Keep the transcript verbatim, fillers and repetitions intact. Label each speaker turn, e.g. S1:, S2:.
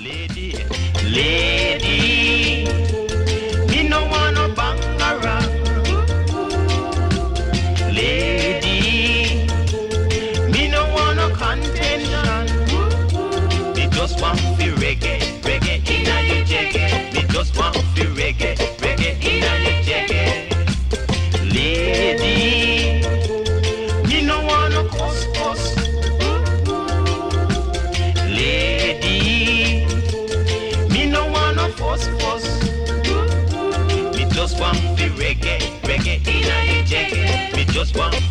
S1: Lady, lady, me no wanna bang around. Lady, me no wanna contention. Me just want fi reggae, reggae inna your jaggy. Me just want fi reggae, reggae inna your jaggy. Lady, me no wanna cuss cuss. Lady, me no wanna fuss fuss. Me just want fi reggae, reggae inna your jaggy. Me just want